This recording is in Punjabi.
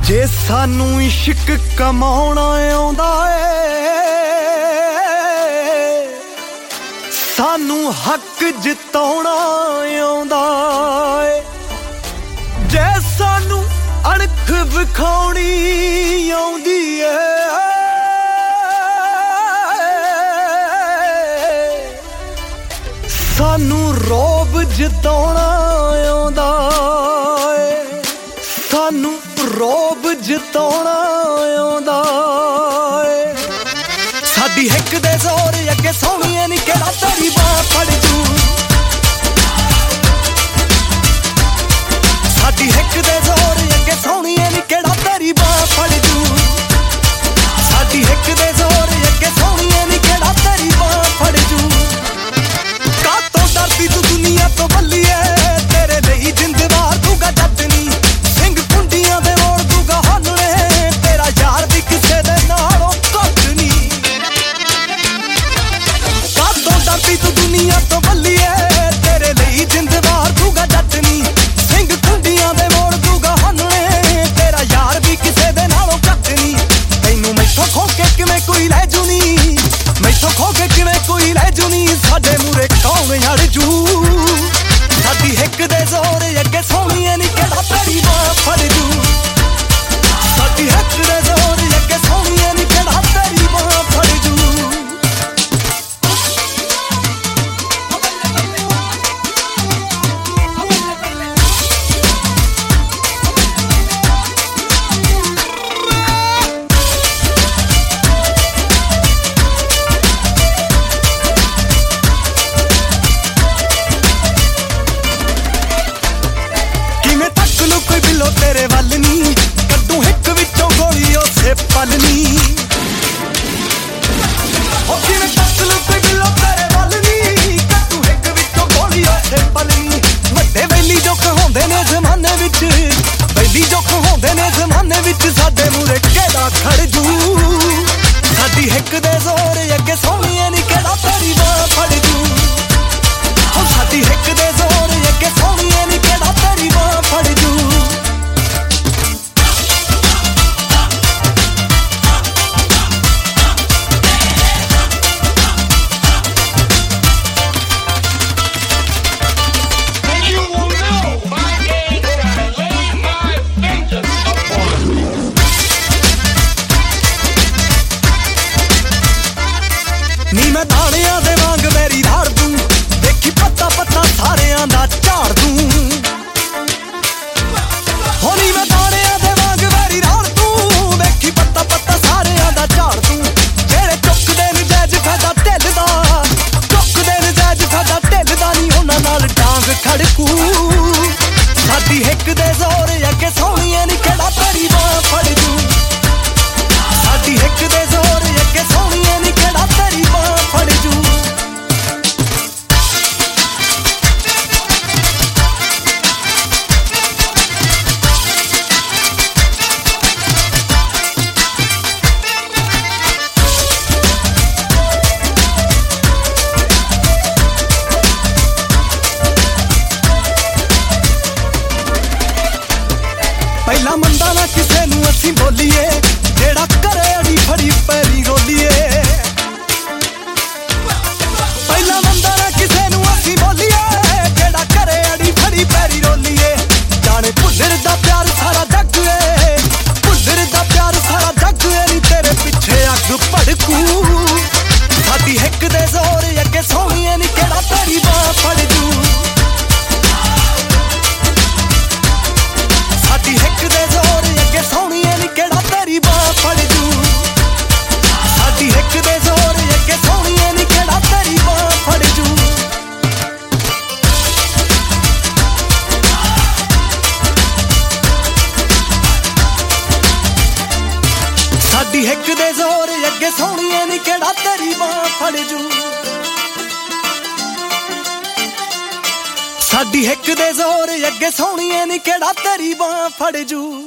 ਜੇ ਸਾਨੂੰ ਇਸ਼ਕ ਕਮਾਉਣਾ ਆਉਂਦਾ ਏ, ਸਾਨੂੰ ਹੱਕ ਜਿਤਾਉਣਾ ਆਉਂਦਾ ਏ, ਜੇ ਸਾਨੂੰ ਅਣਖ ਵਿਖਾਉਣੀ ਆਉਂਦੀ ਏ, ਸਾਨੂੰ ਰੋਬ ਜਿਤਾਉਣਾ ਆਉਂਦਾ ਏ, ਸਾਨੂੰ ਰੋਬ ਜਿਤਾਉਣਾ ਆਉਂਦਾ ਏ। ਸਾਡੀ ਹਿੱਕ ਦੇ ਜ਼ੋਰ ਅੱਗੇ ਸੋਹਣੀਏ ਨੀ ਕਿਹੜਾ ਤੇਰੀ ਬਾਹ ਫੜ ਜੂ, ਸਾਡੀ ਹਿੱਕ ਦੇ ਜ਼ੋਰ ਅੱਗੇ ਸੋਹਣੀਏ ਨੀ ਕਿਹੜਾ ਤੇਰੀ ਬਾਹ ਫੜ ਜੂ, ਸਾਡੀ ਹਿੱਕ ਦੇ ਜ਼ੋਰ ਅੱਗੇ ਸੋਹਣੀਏ ਨੀ ਕਿਹੜਾ ਤੇਰੀ ਬਾਹ ਫੜ ਜੂ। ਕਾਤੋਂ ਡਰਦੀ ਤੂੰ ਦੁਨੀਆ ਤੋਂ ਬੱਲੀਏ, ਤੇਰੇ ਲਈ ਜਿੰਦ ਵਾਰ ਦੂਗਾ ਜੱਟ ਨੀ, ਸਿੰਘ ਕੁੰਡੀਆਂ ਦੇ ਮੋੜ ਦੂਗਾ ਹੱਲਣੇ, ਤੇਰਾ ਯਾਰ ਵੀ ਕਿਸੇ ਦੇ ਨਾਲੋਂ ਘੱਟ ਨੀ। ਕਾਤੋਂ ਡਰਦੀ ਤੂੰ ਦੁਨੀਆ ਤੋਂ ਬੱਲੀਏ, ਤੇਰੇ ਲਈ ਜਿੰਦ ਵਾਰ ਦੂਗਾ ਜੱਟ ਨੀ, ਸਿੰਘ ਕੁੰਡੀਆਂ ਦੇ ਮੋੜ ਦੂਗਾ ਹੱਲਣੇ, ਤੇਰਾ ਯਾਰ ਵੀ ਕਿਸੇ ਦੇ ਨਾਲੋਂ ਘੱਟ ਨੀ। ਤੈਨੂੰ ਮੈਥੋਂ ਖੋ ਕੇ ਕਿਵੇਂ ਕੋਈ ਲੈ ਜੂ ਨੀ, ਮੈਥੋਂ ਖੋ ਕੇ ਕਿਵੇਂ ਕੋਈ ਲੈ ਜੂ ਨੀ, ਸਾਡੇ ਮੂਰੇ ਕੌਣ ਅੜ ਜੂ। ਸਾਡੀ ਹਿੱਕ ਦੇ ਜ਼ੋਰ ਅੱਗੇ ਸੋਹਣੀਏ ਨੀ ਕਿਹੜਾ ਤੇਰੀ ਬਾਹ ਫੜ ਜੂ, ਸਾਡੀ ਹਿੱਕ ਦੇ ਜ਼ੋਰ ਅੱਗੇ ਸੋਹਣੀਏ ਨੀ ਕਿਹੜਾ ਤੇਰੀ ਬਾਹ ਫੜ ਜੂ। ਕੋਈ ਬਿੱਲੋ ਤੇਰੇ ਵੱਲ ਨੀ, ਕੱਢੂ ਹਿੱਕ ਵਿੱਚੋਂ ਗੋਲੀ ਉਸੇ ਪਲ ਨੀ। ਹੋ ਕਿਵੇਂ ਤੱਕ ਲੂ ਕੋਈ ਬਿੱਲੋ ਤੇਰੇ ਵੱਲ ਨੀ, ਕੱਢੂ ਹਿੱਕ ਵਿੱਚੋਂ ਗੋਲੀ ਉਸੇ ਪਲ ਨੀ। ਵੱਡੇ ਵੈਲੀ ਜੋ ਕਹਾਉਂਦੇ ਨੇ ਜ਼ਮਾਨੇ ਵਿੱਚ, ਵੈਲੀ ਜੋ ਕਹਾਉਂਦੇ ਨੇ ਜ਼ਮਾਨੇ ਵਿੱਚ, ਸਾਡੇ ਮੂਰੇ ਕਿਹੜਾ ਖੜ ਜੂ। ਸਾਡੀ ਹਿੱਕ ਦੇ ਜ਼ੋਰ ਅੱਗੇ ਸੋਹਣੀਏ ਨੀ ਕਿਹੜਾ ਤੇਰੀ ਬਾਹ ਫੜ ਜੂ, ਹੋ ਸਾਡੀ ਹਿੱਕ ਦੇ ਜ਼ੋਰ ਅੱਗੇ ਸੋਹਣੀਏ ਨੀ ਕਿਹੜਾ ਤੇਰੀ ਬਾਹ ਫੜ ਜੂ। ਨੀ ਮੈਂ ਦਾਣਿਆਂ ਦੇ ਵਾਂਗ ਮੇਰੀ ਧਾਰ ਦੂੰ, ਦੇਖੀ ਪੱਤਾ ਪੱਤਾ ਸਾਰਿਆਂ ਦਾ ਝਾੜ ਦੂੰ। ਹੋ ਨੀ ਮੈਂ ਦਾਣਿਆਂ ਦੇ ਵਾਂਗ ਮੇਰੀ ਧਾਰ ਦੂੰ, ਦੇਖੀ ਪੱਤਾ ਪੱਤਾ ਸਾਰਿਆਂ ਦਾ ਝਾੜ ਦੂੰ। ਜਿਹੜੇ ਚੁੱਕਦੇ ਨਜਾਇਜ਼ ਫਾਇਦਾ ਢਿੱਲ ਦਾ, ਚੁੱਕਦੇ ਨਜਾਇਜ਼ ਫਾਇਦਾ ਢਿੱਲ ਦਾ, ਨੀ ਉਹਨਾਂ ਨਾਲ ਡਾਂਗ ਖੜਕੂ। ਸਾਡੀ ਹਿੱਕ ਦੇ ਜ਼ੋਰ ਅੱਗੇ ਸੋਹਣੀਏ ਨੀ ਕਿਹੜਾ ਤੇਰੀ ਬਾਹ ਫੜ ਜੂ, ਸਾਡੀ ਹਿੱਕ ਦੇ ਜ਼ੋਰ ਅੱਗੇ ਸੋਹਣੀਏ ਨੀ ਕਿਹੜਾ ਤੇਰੀ ਬਾਹ ਫੜ ਜੂ। ਪਹਿਲਾਂ ਮੰਦਾ ਨਾ ਕਿਸੇ ਨੂੰ ਅਸੀਂ ਬੋਲੀਏ, ਜਿਹੜਾ ਘਰੇ ਅੜੀ ਫੜੀ ਪੈਰੀ ਰੋਲੀਏ। ਪਹਿਲਾਂ ਮੰਦਾ ਨਾ ਕਿਸੇ ਨੂੰ ਅਸੀਂ ਬੋਲੀਏ, ਜਿਹੜਾ ਘਰੇ ਅੜੀ ਫੜੀ ਪੈਰੀ ਰੋਲੀਏ। ਜਾਣੇ ਭੁੱਲਰ ਦਾ ਪਿਆਰ ਸਾਰਾ ਜੱਗ ਏ, ਭੁੱਲਰ ਦਾ ਪਿਆਰ ਸਾਰਾ ਜੱਗ ਏ, ਨੀ ਤੇਰੇ ਪਿੱਛੇ ਅੱਗ ਭੜਕੂ। ਸਾਡੀ ਹਿੱਕ ਦੇ ਜ਼ੋਰ ਅੱਗੇ ਸੋਹਣੀਏ ਨੀ ਕਿਹੜਾ ਤੇਰੀ ਬਾਹ ਫੜ ਜੂ, ਸਾਡੀ ਹਿੱਕ ਦੇ ਜ਼ੋਰ ਅੱਗੇ ਸੋਹਣੀਏ ਨੀ ਕਿਹੜਾ ਤੇਰੀ ਬਾਹ ਫੜ ਜੂ, ਸਾਡੀ ਹਿੱਕ ਦੇ ਜ਼ੋਰ ਅੱਗੇ ਸੋਹਣੀਏ ਨੀ ਕਿਹੜਾ ਤੇਰੀ ਬਾਹ ਫੜ ਜੂ। ਸਾਡੀ ਹਿੱਕ ਦੇ ਜ਼ੋਰ ਅੱਗੇ ਸੋਹਣੀਏ ਨੀ ਕਿਹੜਾ ਤੇਰੀ ਬਾਹ ਫੜ ਜੂ, ਸਾਡੀ ਹਿੱਕ ਦੇ ਜ਼ੋਰ ਅੱਗੇ ਸੋਹਣੀਏ ਨੀ ਕਿਹੜਾ ਤੇਰੀ ਬਾਹ ਫੜ ਜੂ।